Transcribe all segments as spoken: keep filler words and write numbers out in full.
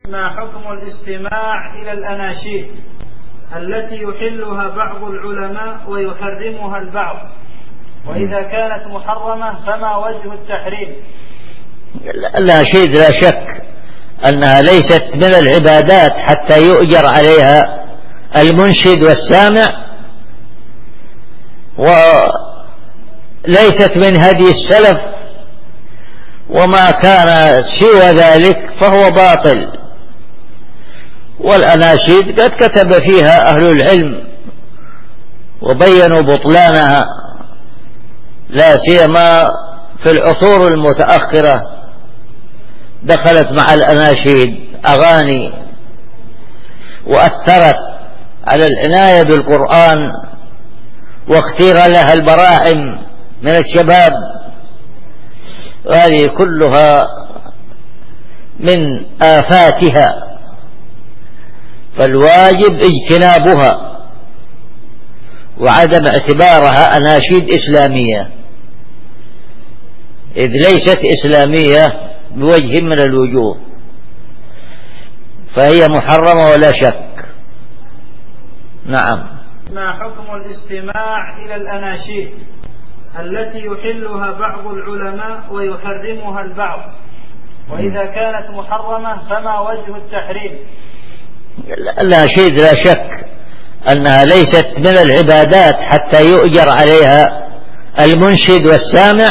ما حكم الاستماع إلى الأناشيد التي يحلها بعض العلماء ويحرمها البعض، وإذا كانت محرمة فما وجه التحريم؟ الأناشيد لا شك أنها ليست من العبادات حتى يؤجر عليها المنشد والسامع، وليست من هدي السلف، وما كان سوى ذلك فهو باطل. والأناشيد قد كتب فيها أهل العلم وبينوا بطلانها، لا سيما في العصور المتأخرة دخلت مع الأناشيد أغاني وأثرت على العناية بالقرآن، واختير لها البراعم من الشباب، وهذه كلها من آفاتها، فالواجب اجتنابها وعدم اعتبارها أناشيد إسلامية، إذ ليست إسلامية بوجه من الوجوه، فهي محرمة ولا شك. نعم. ما حكم الاستماع إلى الأناشيد التي يحلها بعض العلماء ويحرمها البعض، وإذا كانت محرمة فما وجه التحريم؟ الأناشيد لا شك أنها ليست من العبادات حتى يؤجر عليها المنشد والسامع،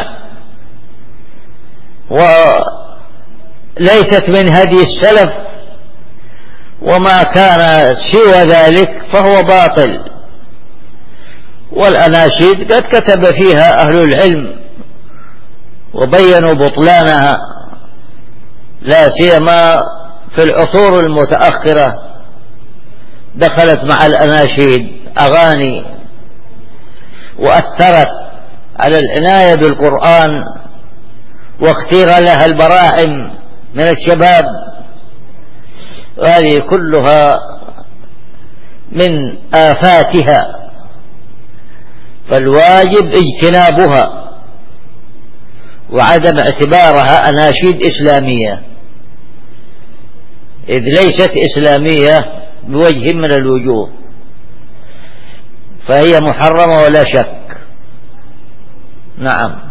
وليست من هدي السلف، وما كان سوى ذلك فهو باطل. والأناشيد قد كتب فيها أهل العلم وبينوا بطلانها، لا سيما في العصور المتأخرة دخلت مع الأناشيد أغاني وأثرت على العناية بالقرآن، واختير لها البراعم من الشباب، وهذه كلها من آفاتها، فالواجب اجتنابها وعدم اعتبارها أناشيد إسلامية، إذ ليست إسلامية بوجه من الوجوه، فهي محرمة ولا شك. نعم.